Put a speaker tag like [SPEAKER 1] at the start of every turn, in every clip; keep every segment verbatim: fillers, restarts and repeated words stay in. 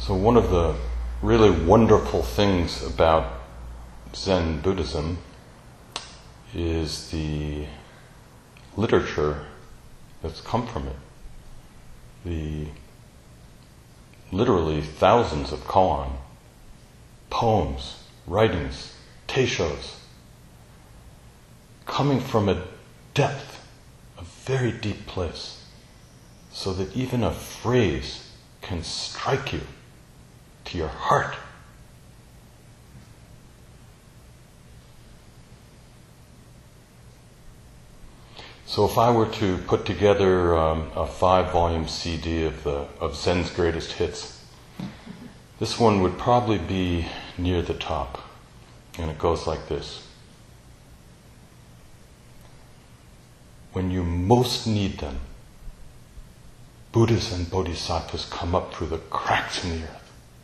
[SPEAKER 1] So one of the really wonderful things about Zen Buddhism is the literature that's come from it. The literally thousands of koan, poems, writings, teishos, coming from a depth, a very deep place, so that even a phrase can strike you to your heart. So if I were to put together um, a five-volume C D of the of Zen's greatest hits, this one would probably be near the top, and it goes like this. When you most need them, Buddhas and Bodhisattvas come up through the cracks in the earth.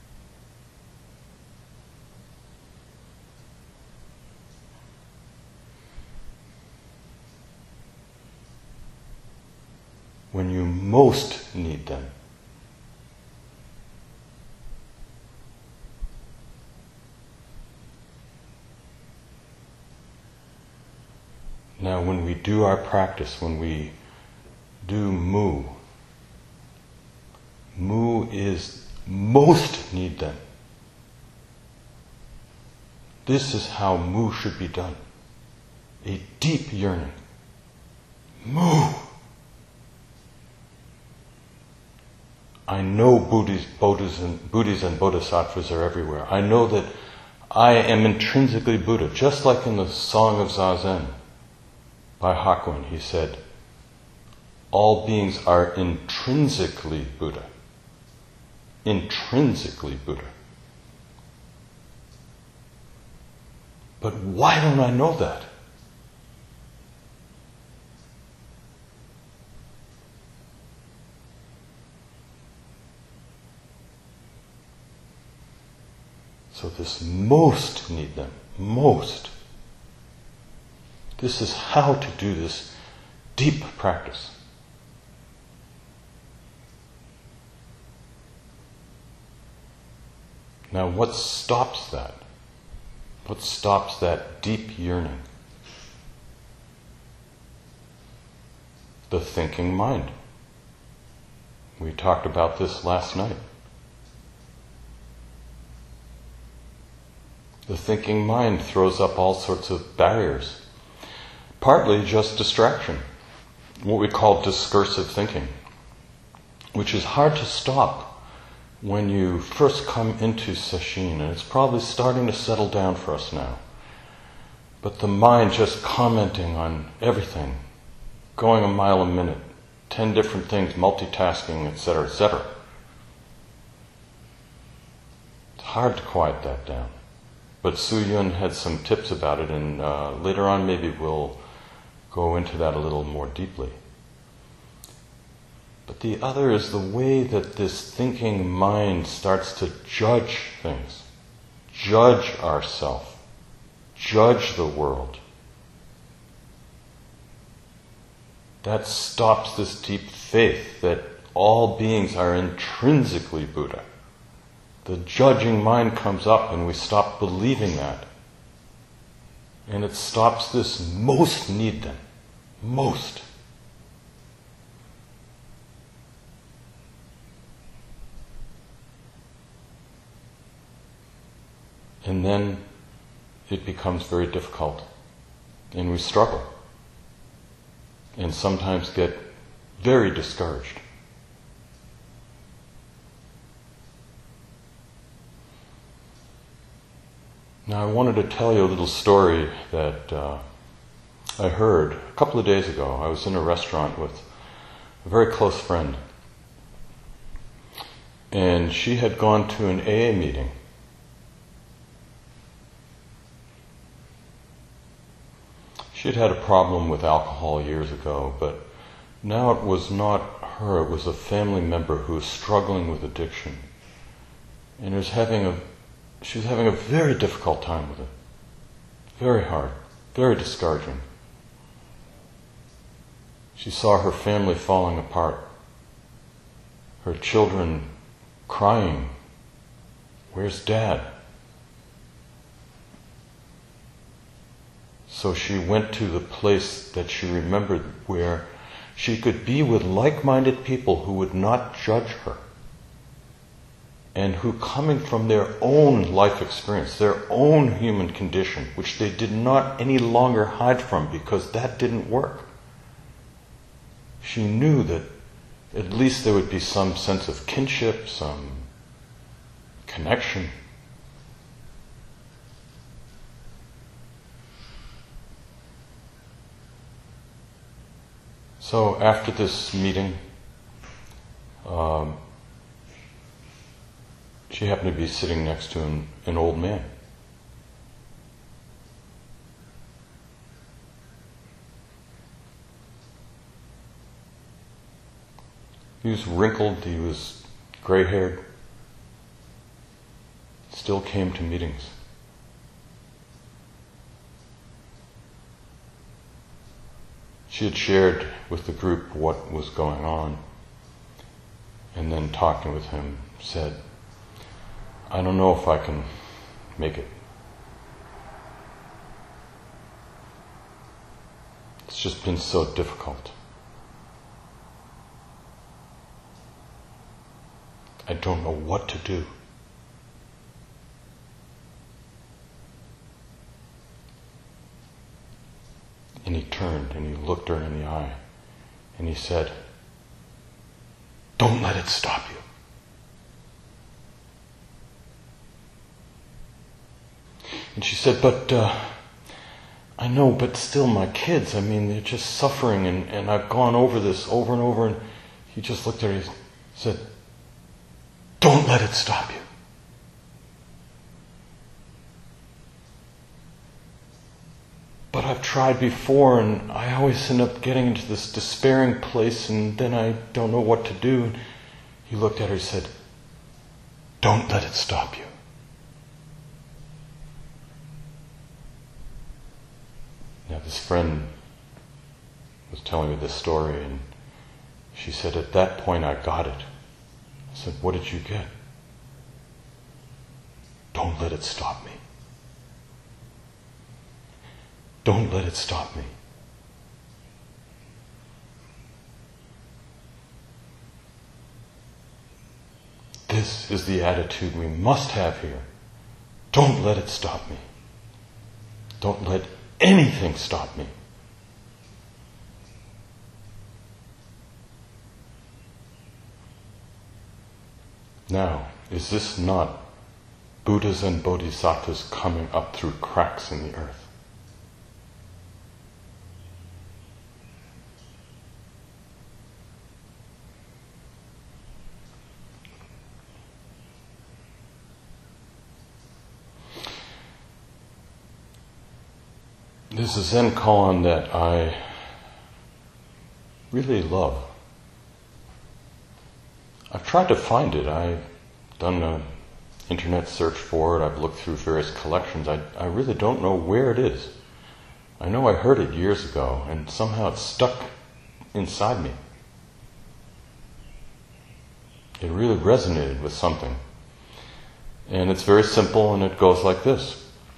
[SPEAKER 1] When you most need them. Now, when we do our practice, when we do mu, mu is most need them. This is how mu should be done. A deep yearning. Mu. I know Buddhas, Buddhas, and, Buddhas and Bodhisattvas are everywhere. I know that I am intrinsically Buddha, just like in the Song of Zazen by Hakuin. He said, all beings are intrinsically Buddha. Intrinsically Buddha. But why don't I know that? So this most need them, most. This is how to do this deep practice. Now what stops that? What stops that deep yearning? The thinking mind. We talked about this last night. The thinking mind throws up all sorts of barriers. Partly just distraction, what we call discursive thinking, which is hard to stop when you first come into sesshin, and it's probably starting to settle down for us now. But the mind just commenting on everything, going a mile a minute, ten different things, multitasking, et cetera, et cetera. It's hard to quiet that down. But Su Yun had some tips about it, and uh, later on maybe we'll go into that a little more deeply. But the other is the way that this thinking mind starts to judge things, judge ourself, judge the world. That stops this deep faith that all beings are intrinsically Buddha. The judging mind comes up and we stop believing that. And it stops this most need them. Most. And then it becomes very difficult. And we struggle. And sometimes get very discouraged. Now I wanted to tell you a little story that uh, I heard a couple of days ago. I was in a restaurant with a very close friend. And she had gone to an A A meeting. She had had a problem with alcohol years ago, but now it was not her, it was a family member who was struggling with addiction. And was having a She was having a very difficult time with it. Very hard. Very discouraging. She saw her family falling apart. Her children crying Where's Dad? So she went to the place that she remembered where she could be with like-minded people who would not judge her, and who, coming from their own life experience, their own human condition, which they did not any longer hide from because that didn't work, she knew that at least there would be some sense of kinship, some connection. So after this meeting, um, she happened to be sitting next to an, an old man. He was wrinkled, he was gray-haired, still came to meetings. She had shared with the group what was going on, and then talking with him said, I don't know if I can make it. It's just been so difficult. I don't know what to do. And he turned and he looked her in the eye and he said, don't let it stop you. And she said, but uh, I know, but still my kids, I mean, they're just suffering, and, and I've gone over this over and over. And he just looked at her and said, don't let it stop you. But I've tried before, and I always end up getting into this despairing place, and then I don't know what to do. He looked at her and said, don't let it stop you. Now this friend was telling me this story, and she said, at that point I got it. I said, what did you get? Don't let it stop me. Don't let it stop me. This is the attitude we must have here. Don't let it stop me. Don't let anything stop me. Now, is this not Buddhas and Bodhisattvas coming up through cracks in the earth? There's a Zen koan that I really love. I've tried to find it. I've done an internet search for it. I've looked through various collections. I, I really don't know where it is. I know I heard it years ago, and somehow it's stuck inside me. It really resonated with something. And it's very simple, and it goes like this.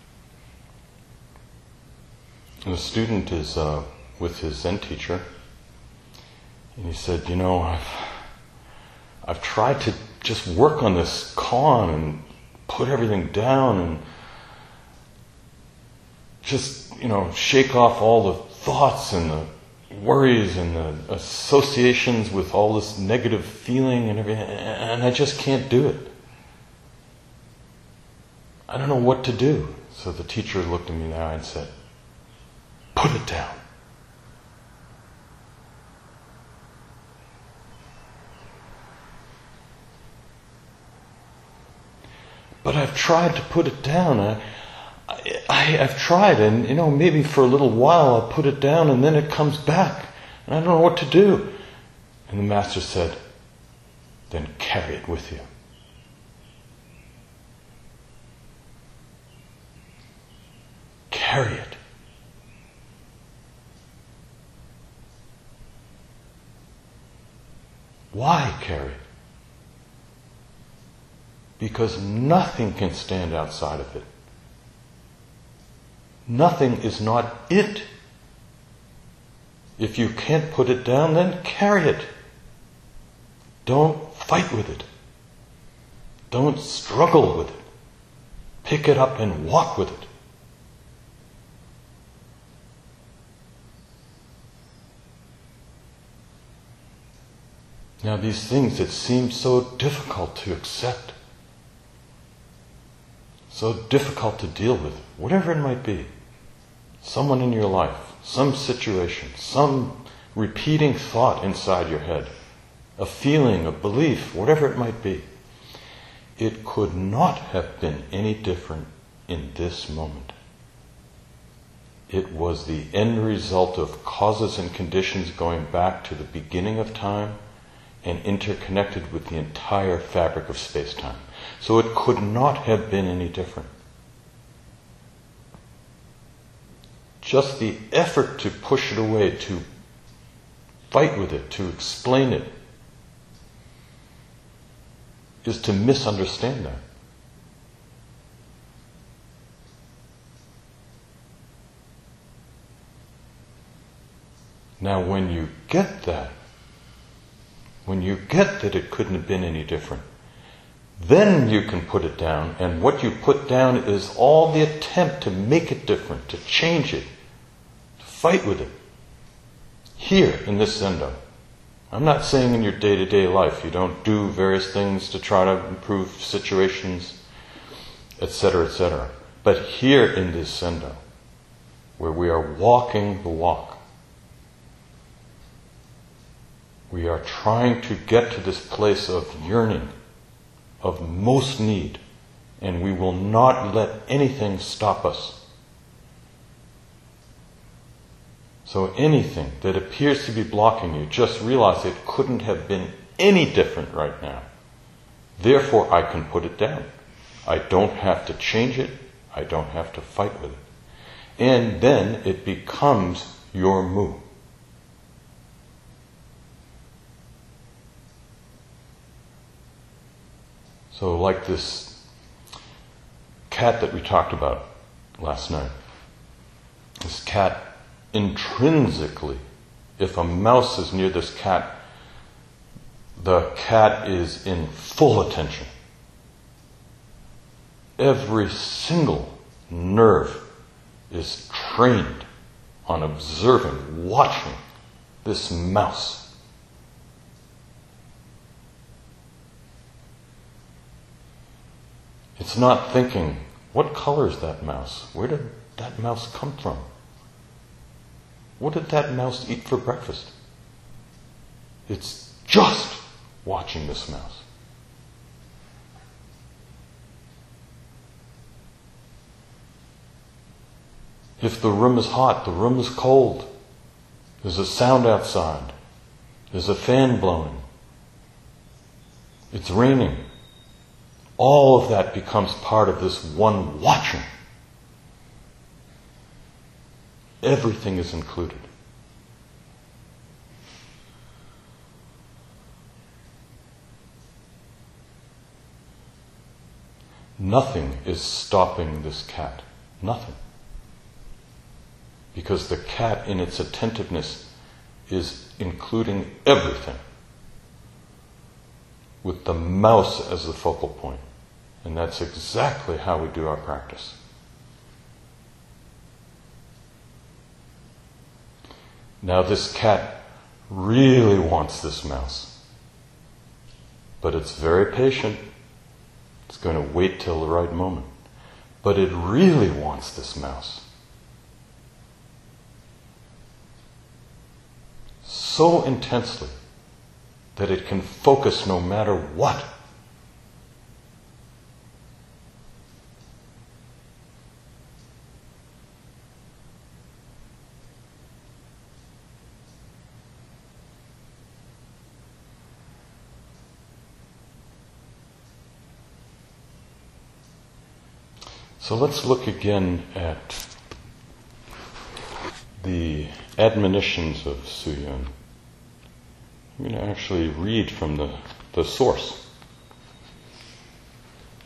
[SPEAKER 1] The student is uh, with his Zen teacher, and he said, you know, I've I've tried to just work on this koan and put everything down and just, you know, shake off all the thoughts and the worries and the associations with all this negative feeling and everything, and I just can't do it. I don't know what to do. So the teacher looked at me now and said, put it down. But I've tried to put it down. I, I, I've tried, and you know, maybe for a little while I'll put it down, and then it comes back, and I don't know what to do. And the master said, then carry it with you. Carry it. Why carry it? because nothing can stand outside of it. Nothing is not it. If you can't put it down, then carry it. Don't fight with it. Don't struggle with it. Pick it up and walk with it. Now, these things that seem so difficult to accept, so difficult to deal with, whatever it might be, someone in your life, some situation, some repeating thought inside your head, a feeling, a belief, whatever it might be, it could not have been any different in this moment. It was the end result of causes and conditions going back to the beginning of time and interconnected with the entire fabric of space-time. So it could not have been any different. Just the effort to push it away, to fight with it, to explain it, is to misunderstand that. Now, when you get that, when you get that it couldn't have been any different, then you can put it down, and what you put down is all the attempt to make it different, to change it, to fight with it. Here, in this zendo. I'm not saying in your day-to-day life you don't do various things to try to improve situations, et cetera, et cetera. But here in this zendo, where we are walking the walk, we are trying to get to this place of yearning, of most need, and we will not let anything stop us. So anything that appears to be blocking you, just realize it couldn't have been any different right now. Therefore, I can put it down. I don't have to change it. I don't have to fight with it. And then it becomes your mu. So like this cat that we talked about last night. This cat, intrinsically, if a mouse is near this cat, the cat is in full attention. Every single nerve is trained on observing, watching this mouse. It's not thinking, what color is that mouse? Where did that mouse come from? What did that mouse eat for breakfast? It's just watching this mouse. If the room is hot, the room is cold, there's a sound outside, there's a fan blowing, it's raining, all of that becomes part of this one watching. Everything is included. Nothing is stopping this cat. Nothing. Because the cat in its attentiveness is including everything, with the mouse as the focal point. And that's exactly how we do our practice. Now this cat really wants this mouse. But it's very patient. It's going to wait till the right moment. But it really wants this mouse. So intensely that it can focus no matter what. So let's look again at the admonitions of Su Yun. I'm going to actually read from the, the source.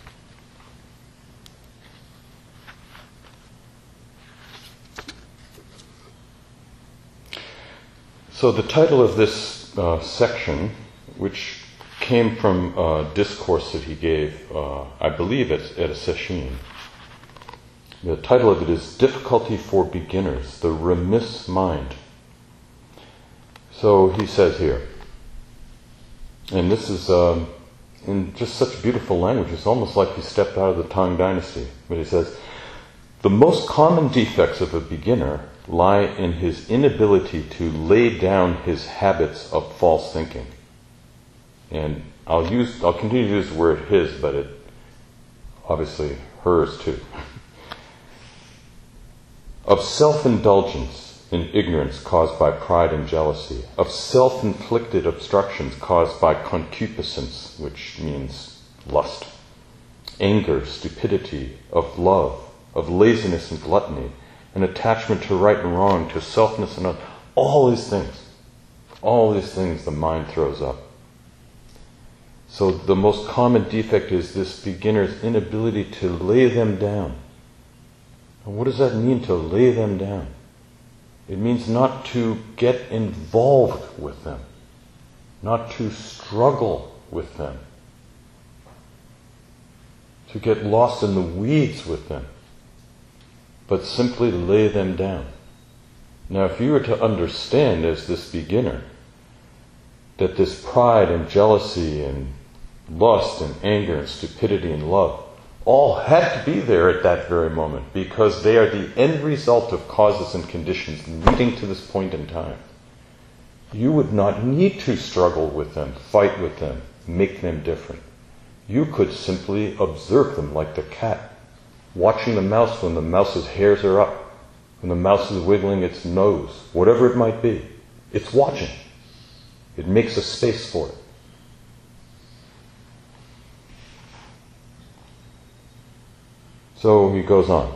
[SPEAKER 1] So the title of this uh, section, which came from a discourse that he gave, uh, I believe, at, at a session. The title of it is Difficulty for Beginners, the Remiss Mind. So he says here, and this is um, in just such beautiful language, it's almost like he stepped out of the Tang Dynasty. But he says, the most common defects of a beginner lie in his inability to lay down his habits of false thinking. And I'll use, I'll continue to use the word his, but it obviously hers too. Of self-indulgence in ignorance caused by pride and jealousy, of self-inflicted obstructions caused by concupiscence, which means lust, anger, stupidity, of love, of laziness and gluttony, an attachment to right and wrong, to selfness and other. All these things, all these things the mind throws up. So the most common defect is this beginner's inability to lay them down. And what does that mean, to lay them down? It means not to get involved with them, not to struggle with them, to get lost in the weeds with them, but simply lay them down. Now, if you were to understand as this beginner that this pride and jealousy and lust and anger and stupidity and love all had to be there at that very moment because they are the end result of causes and conditions leading to this point in time, you would not need to struggle with them, fight with them, make them different. You could simply observe them like the cat, watching the mouse when the mouse's hairs are up, when the mouse is wiggling its nose, whatever it might be. It's watching. It makes a space for it. So he goes on.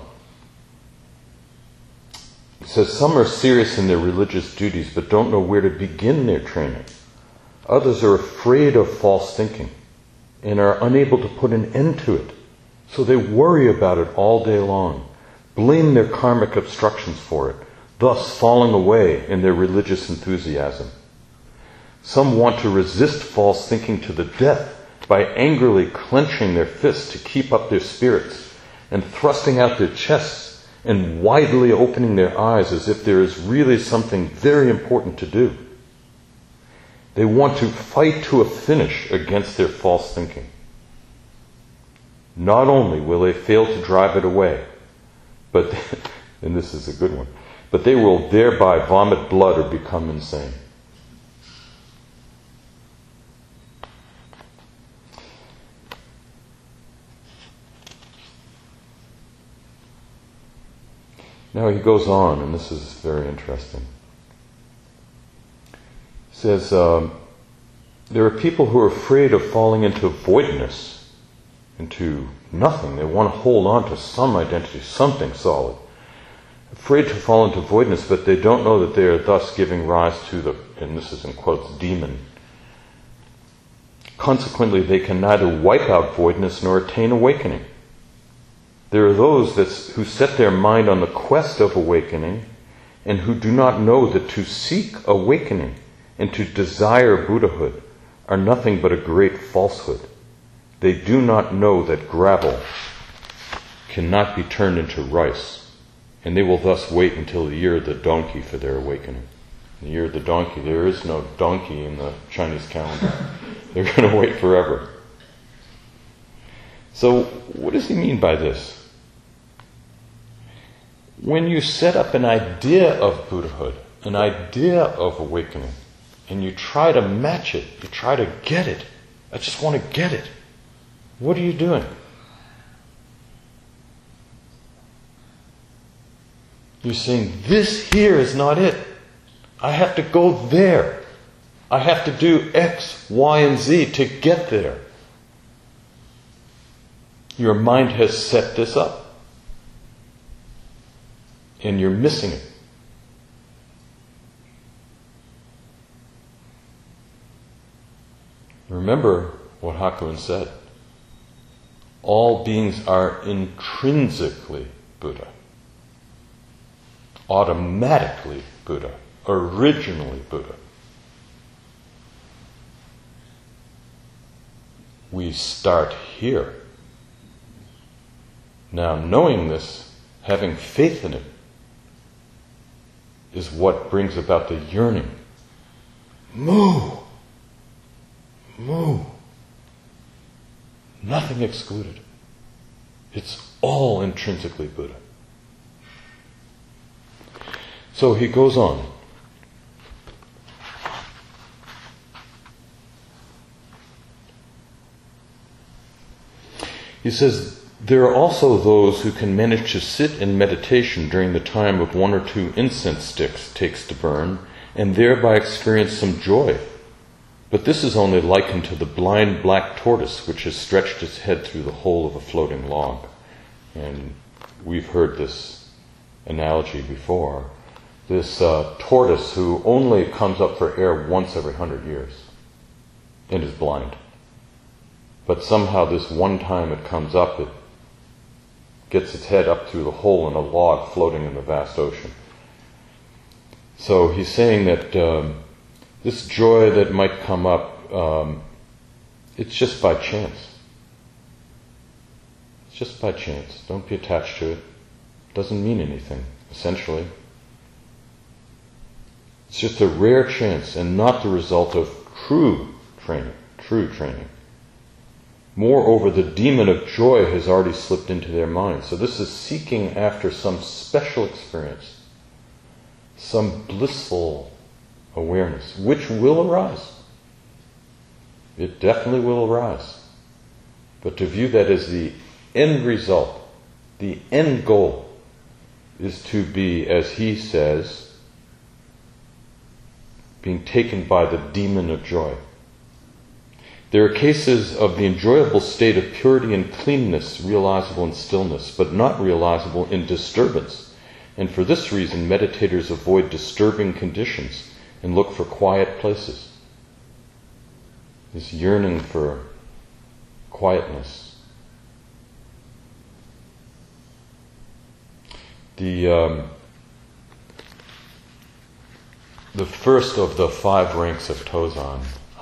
[SPEAKER 1] He says, some are serious in their religious duties but don't know where to begin their training. Others are afraid of false thinking and are unable to put an end to it. So they worry about it all day long, blame their karmic obstructions for it, thus falling away in their religious enthusiasm. Some want to resist false thinking to the death by angrily clenching their fists to keep up their spirits, and thrusting out their chests and widely opening their eyes as if there is really something very important to do. They want to fight to a finish against their false thinking. Not only will they fail to drive it away, but, and this is a good one, but they will thereby vomit blood or become insane. Now he goes on, and this is very interesting. He says, um, there are people who are afraid of falling into voidness, into nothing. They want to hold on to some identity, something solid. Afraid to fall into voidness, but they don't know that they are thus giving rise to the, and this is in quotes, demon. Consequently, they can neither wipe out voidness nor attain awakening. There are those that, who set their mind on the quest of awakening and who do not know that to seek awakening and to desire Buddhahood are nothing but a great falsehood. They do not know that gravel cannot be turned into rice, and they will thus wait until the year of the donkey for their awakening. The year of the donkey, there is no donkey in the Chinese calendar. They're going to wait forever. So, what does he mean by this? When you set up an idea of Buddhahood, an idea of awakening, and you try to match it, you try to get it, I just want to get it, what are you doing? You're saying, this here is not it. I have to go there. I have to do X, Y, and Z to get there. Your mind has set this up. And you're missing it. Remember what Hakuin said. All beings are intrinsically Buddha. Automatically Buddha. originally Buddha. We start here. Now, knowing this, having faith in it, is what brings about the yearning. Moo! Moo! Nothing excluded. It's all intrinsically Buddha. So he goes on. He says, there are also those who can manage to sit in meditation during the time of one or two incense sticks takes to burn, and thereby experience some joy. But this is only likened to the blind black tortoise which has stretched its head through the hole of a floating log. And we've heard this analogy before. This uh, tortoise who only comes up for air once every hundred years and is blind. But somehow this one time it comes up, it gets its head up through the hole in a log floating in the vast ocean. So he's saying that um, this joy that might come up, um, it's just by chance. It's just by chance. Don't be attached to it. It doesn't mean anything, essentially. It's just a rare chance and not the result of true training, true training. Moreover, the demon of joy has already slipped into their minds. So this is seeking after some special experience, some blissful awareness, which will arise. It definitely will arise. But to view that as the end result, the end goal, is to be, as he says, being taken by the demon of joy. There are cases of the enjoyable state of purity and cleanness realizable in stillness, but not realizable in disturbance. And for this reason, meditators avoid disturbing conditions and look for quiet places. This yearning for quietness. The um, the first of the five ranks of Tozan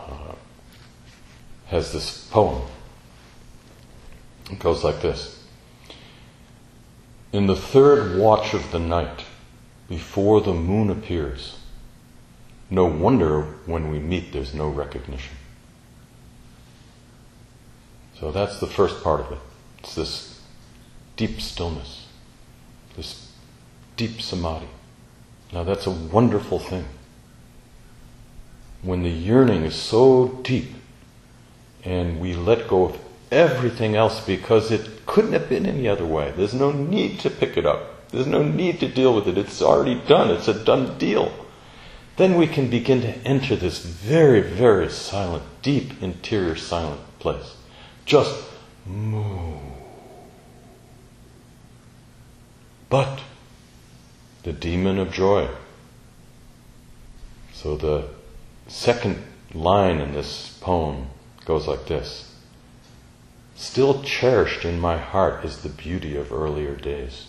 [SPEAKER 1] has this poem. It goes like this. In the third watch of the night, before the moon appears, no wonder when we meet there's no recognition. So that's the first part of it. It's this deep stillness, this deep samadhi. Now that's a wonderful thing. When the yearning is so deep, and we let go of everything else because it couldn't have been any other way. There's no need to pick it up. There's no need to deal with it. It's already done. It's a done deal. Then we can begin to enter this very, very silent, deep, interior silent place. Just move. But the demon of joy. So the second line in this poem goes like this. Still cherished in my heart is the beauty of earlier days.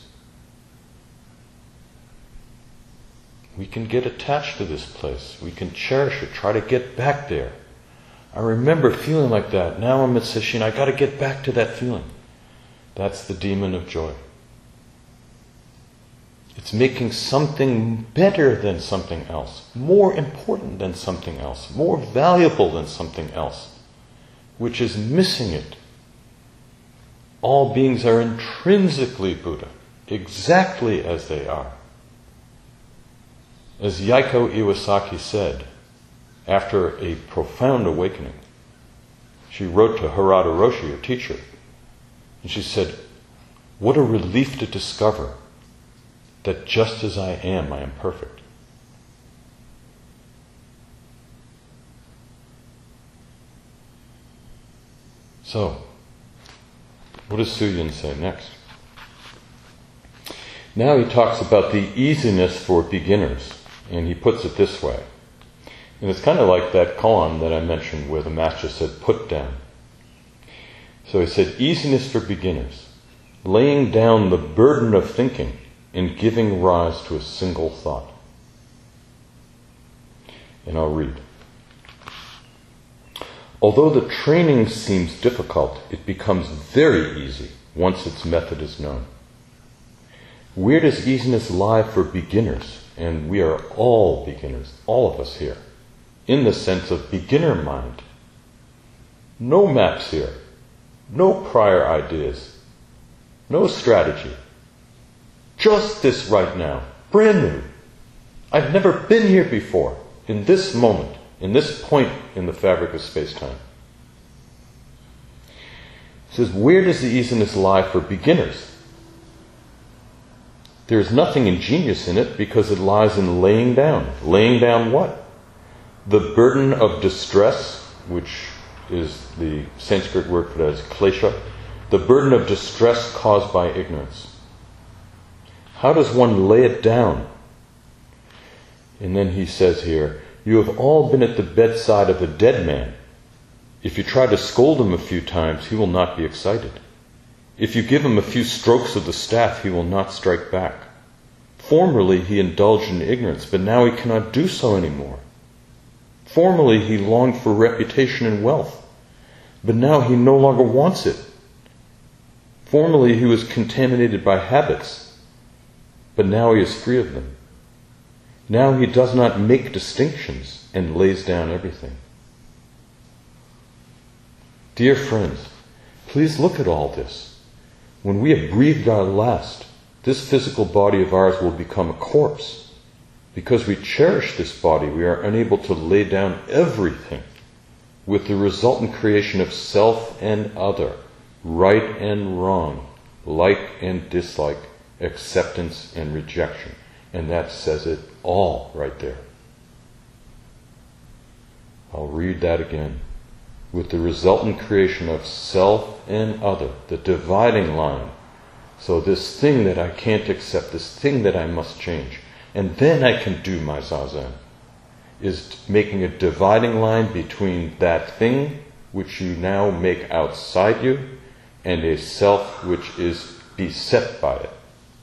[SPEAKER 1] We can get attached to this place. We can cherish it, try to get back there. I remember feeling like that. Now I'm at Sesshin, I got to get back to that feeling. That's the demon of joy. It's making something better than something else, more important than something else, more valuable than something else, which is missing it. All beings are intrinsically Buddha, exactly as they are. As Yaiko Iwasaki said, after a profound awakening, she wrote to Harada Roshi, her teacher, and she said, what a relief to discover that just as I am, I am perfect. So, what does Suyin say next? Now he talks about the easiness for beginners, and he puts it this way. And it's kind of like that koan that I mentioned where the master said, put down. So he said, easiness for beginners, laying down the burden of thinking and giving rise to a single thought. And I'll read. Although the training seems difficult, it becomes very easy once its method is known. Where does easiness lie for beginners? And we are all beginners, all of us here, in the sense of beginner mind. No maps here, no prior ideas, no strategy. Just this right now, brand new. I've never been here before, in this moment, in this point in the fabric of space-time. It says, where does the easiness lie for beginners? There is nothing ingenious in it because it lies in laying down. Laying down what? The burden of distress, which is the Sanskrit word for that is klesha, the burden of distress caused by ignorance. How does one lay it down? And then he says here, you have all been at the bedside of a dead man. If you try to scold him a few times, he will not be excited. If you give him a few strokes of the staff, he will not strike back. Formerly he indulged in ignorance, but now he cannot do so anymore. Formerly he longed for reputation and wealth, but now he no longer wants it. Formerly he was contaminated by habits, but now he is free of them. Now he does not make distinctions and lays down everything. Dear friends, please look at all this. When we have breathed our last, this physical body of ours will become a corpse. Because we cherish this body, we are unable to lay down everything, with the resultant creation of self and other, right and wrong, like and dislike, acceptance and rejection. And that says it all right there. I'll read that again. With the resultant creation of self and other, the dividing line. So this thing that I can't accept, this thing that I must change, and then I can do my zazen, is making a dividing line between that thing which you now make outside you and a self which is beset by it.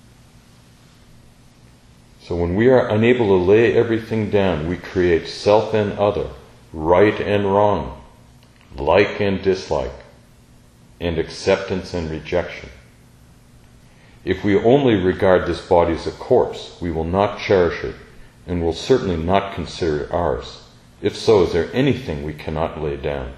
[SPEAKER 1] So when we are unable to lay everything down, we create self and other, right and wrong, like and dislike, and acceptance and rejection. If we only regard this body as a corpse, we will not cherish it, and will certainly not consider it ours. If so, is there anything we cannot lay down?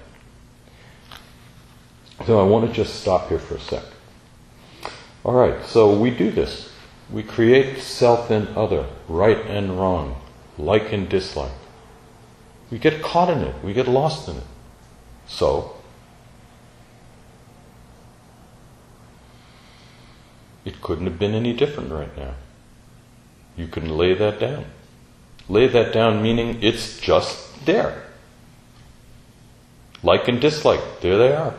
[SPEAKER 1] So I want to just stop here for a sec. All right, so we do this. We create self and other, right and wrong, like and dislike. We get caught in it. We get lost in it. So, it couldn't have been any different right now. You can lay that down. Lay that down meaning it's just there. Like and dislike, there they are.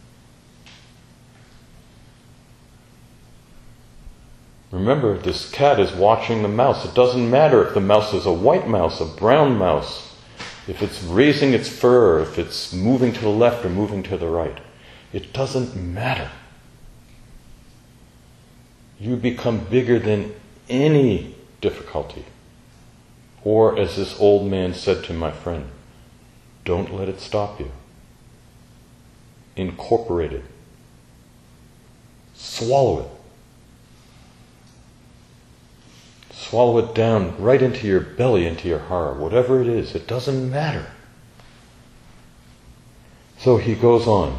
[SPEAKER 1] Remember, this cat is watching the mouse. It doesn't matter if the mouse is a white mouse, a brown mouse, if it's raising its fur, if it's moving to the left or moving to the right. It doesn't matter. You become bigger than any difficulty. Or, as this old man said to my friend, don't let it stop you. Incorporate it. Swallow it. Swallow it down right into your belly, into your heart, whatever it is. It doesn't matter. So he goes on.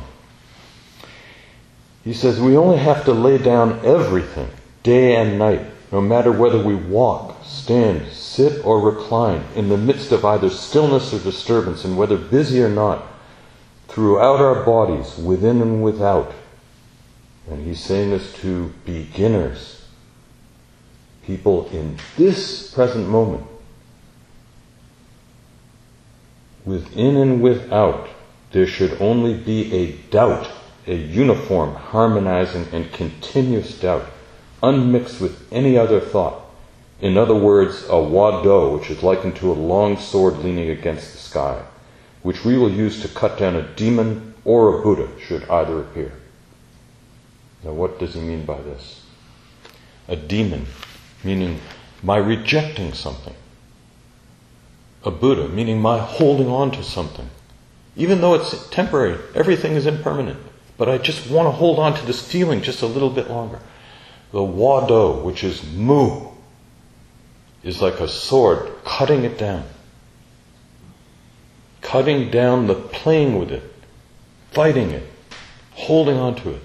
[SPEAKER 1] He says, we only have to lay down everything, day and night, no matter whether we walk, stand, sit, or recline, in the midst of either stillness or disturbance, and whether busy or not, throughout our bodies, within and without. And he's saying this to beginners. People in this present moment, within and without, there should only be a doubt, a uniform, harmonizing, and continuous doubt, unmixed with any other thought. In other words, a wado, which is likened to a long sword leaning against the sky, which we will use to cut down a demon or a Buddha, should either appear. Now what does he mean by this? A demon, meaning my rejecting something. a Buddha, meaning my holding on to something. Even though it's temporary, everything is impermanent. But I just want to hold on to this feeling just a little bit longer. The Wado, which is Mu, is like a sword cutting it down. Cutting down the playing with it, fighting it, holding on to it.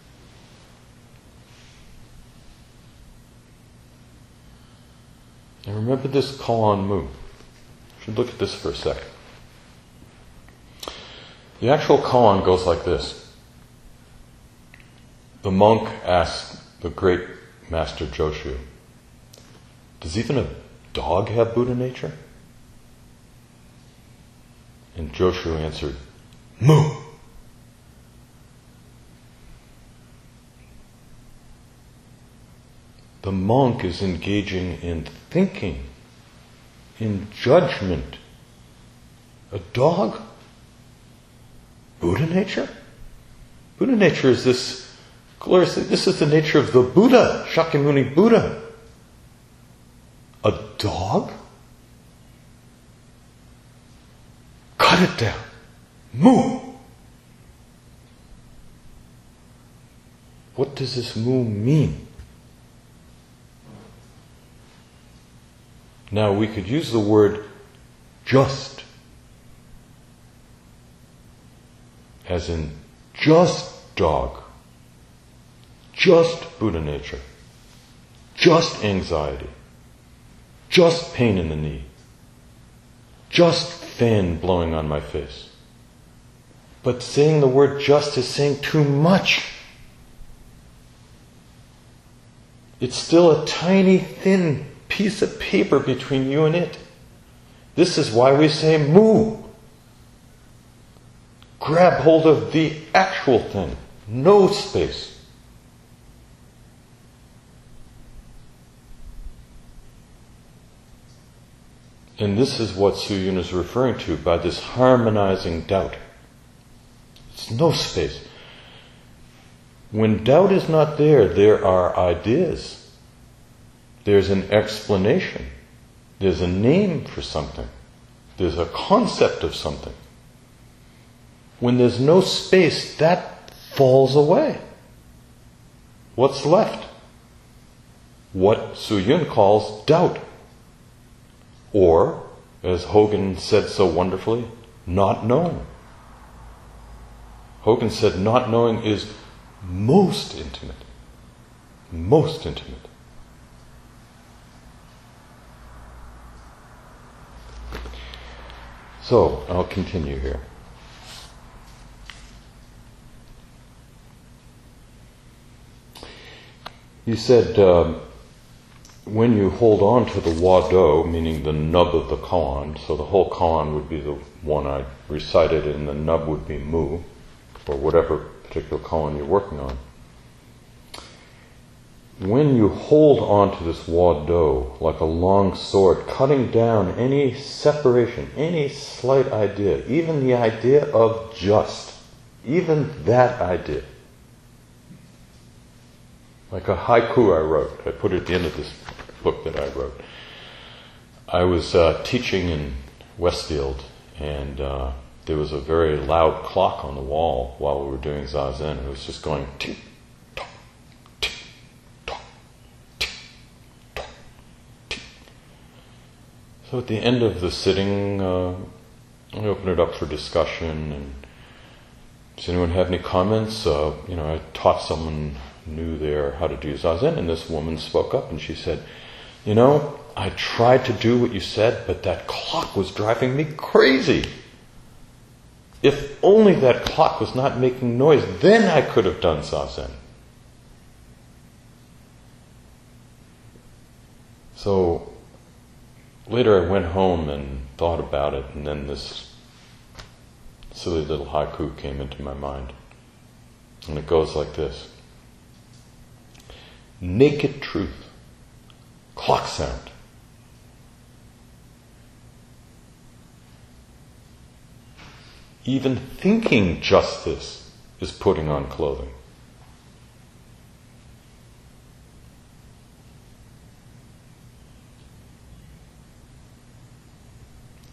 [SPEAKER 1] And remember this koan mu. You should look at this for a second. The actual koan goes like this. The monk asks the great master Joshu, does even a dog have Buddha nature? And Joshu answered, Mu. The monk is engaging in thinking, in judgment. A dog? Buddha nature? Buddha nature is this glorious, this is the nature of the Buddha, Shakyamuni Buddha. A dog? Cut it down. Mu. What does this mu mean? Now we could use the word just, as in just dog, just Buddha nature, just anxiety, just pain in the knee, just fan blowing on my face. But saying the word just is saying too much. It's still a tiny, thin piece of paper between you and it. This is why we say mu. Grab hold of the actual thing. No space. And this is what Suyun is referring to by this harmonizing doubt. It's no space. When doubt is not there, there are ideas. There's an explanation. There's a name for something. There's a concept of something. When there's no space, that falls away. What's left? What Suyun calls doubt. Or, as Hogan said so wonderfully, not knowing. Hogan said not knowing is most intimate. Most intimate. So, I'll continue here. He said, uh, when you hold on to the Wado, meaning the nub of the koan, so the whole koan would be the one I recited and the nub would be mu, or whatever particular koan you're working on. When you hold on to this Wado like a long sword, cutting down any separation, any slight idea, even the idea of just, even that idea. Like a haiku I wrote, I put it at the end of this book that I wrote. I was uh, teaching in Westfield, and uh, there was a very loud clock on the wall while we were doing Zazen. It was just going tick, tock, tick, tock, tick, tock, tick. So at the end of the sitting, uh, I opened it up for discussion. And does anyone have any comments? Uh, you know, I taught someone new there how to do Zazen, and this woman spoke up and she said, you know, I tried to do what you said, but that clock was driving me crazy. If only that clock was not making noise, then I could have done Zazen. So later I went home and thought about it, and then this silly little haiku came into my mind. And it goes like this. Naked truth, clock sound. Even thinking just this is putting on clothing.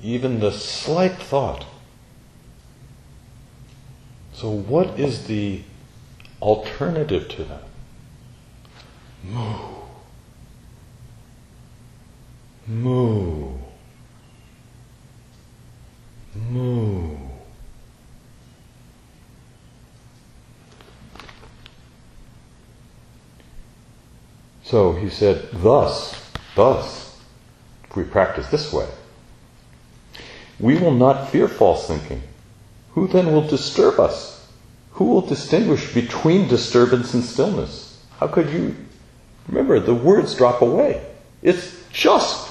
[SPEAKER 1] even the slight thought. So what is the alternative to that? Moo. Moo. Moo. So he said, thus, thus, if we practice this way, we will not fear false thinking. Who then will disturb us? Who will distinguish between disturbance and stillness? How could you? Remember, the words drop away. It's just.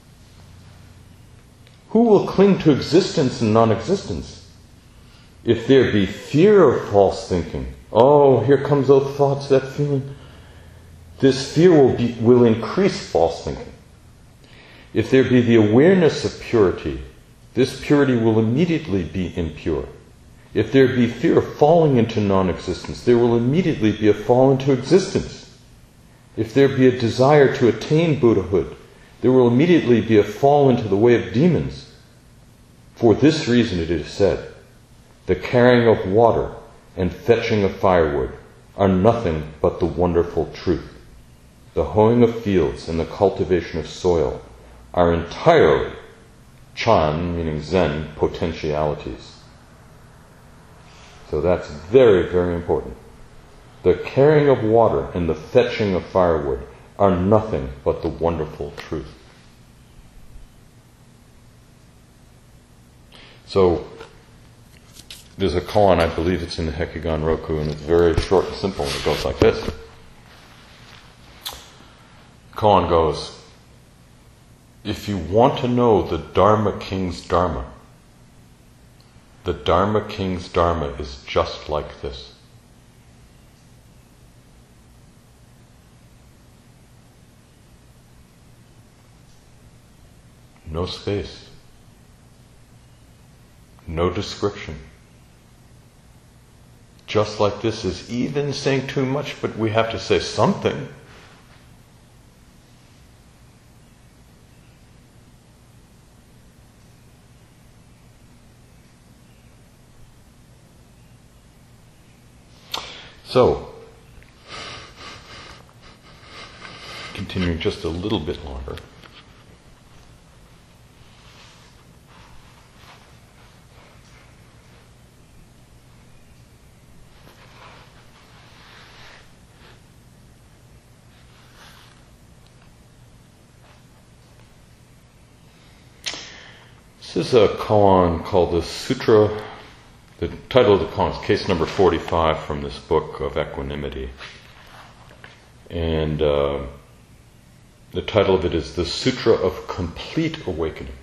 [SPEAKER 1] Who will cling to existence and non-existence? If there be fear of false thinking, oh, here comes those thoughts, that feeling. This fear will be, will increase false thinking. If there be the awareness of purity, this purity will immediately be impure. If there be fear of falling into non-existence, there will immediately be a fall into existence. If there be a desire to attain Buddhahood, there will immediately be a fall into the way of demons. For this reason it is said, the carrying of water and fetching of firewood are nothing but the wonderful truth. The hoeing of fields and the cultivation of soil are entirely Chan, meaning Zen, potentialities. So that's very, very important. The carrying of water and the fetching of firewood are nothing but the wonderful truth. So, there's a koan, I believe it's in the Hekigan Roku, and it's very short and simple, and it goes like this. Koan goes, if you want to know the Dharma King's Dharma, the Dharma King's Dharma is just like this. No space. No description. Just like this is even saying too much, but we have to say something. So, continuing just a little bit longer. This is a koan called the Sutra. The title of the koan is case number forty-five from this book of Equanimity. And uh, the title of it is The Sutra of Complete Awakening.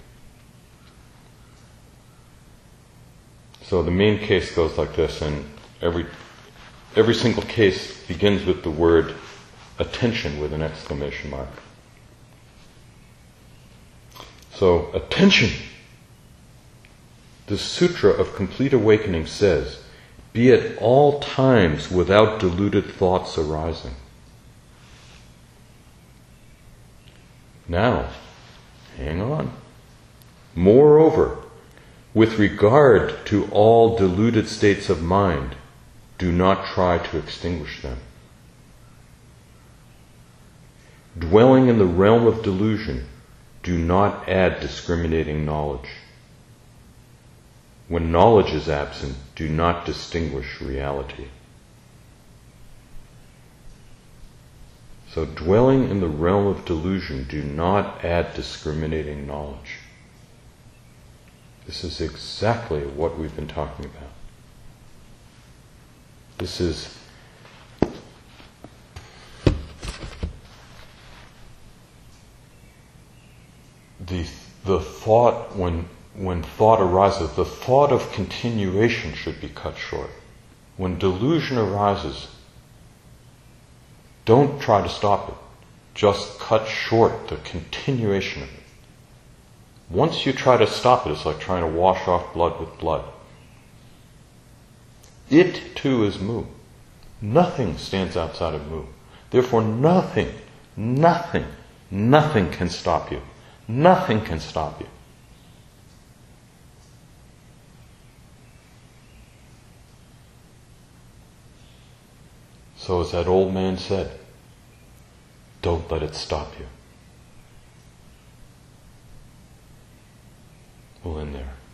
[SPEAKER 1] So the main case goes like this, and every every single case begins with the word attention with an exclamation mark. So, attention! The Sutra of Complete Awakening says, be at all times without deluded thoughts arising. Now, hang on. Moreover, with regard to all deluded states of mind, do not try to extinguish them. Dwelling in the realm of delusion, do not add discriminating knowledge. When knowledge is absent, do not distinguish reality. So dwelling in the realm of delusion, do not add discriminating knowledge. This is exactly what we've been talking about. This is the the thought when when thought arises, the thought of continuation should be cut short. When delusion arises, don't try to stop it. Just cut short the continuation of it. Once you try to stop it, it's like trying to wash off blood with blood. It too is mu. Nothing stands outside of mu. Therefore nothing, nothing, nothing can stop you. Nothing can stop you. So as that old man said, don't let it stop you. We'll end there.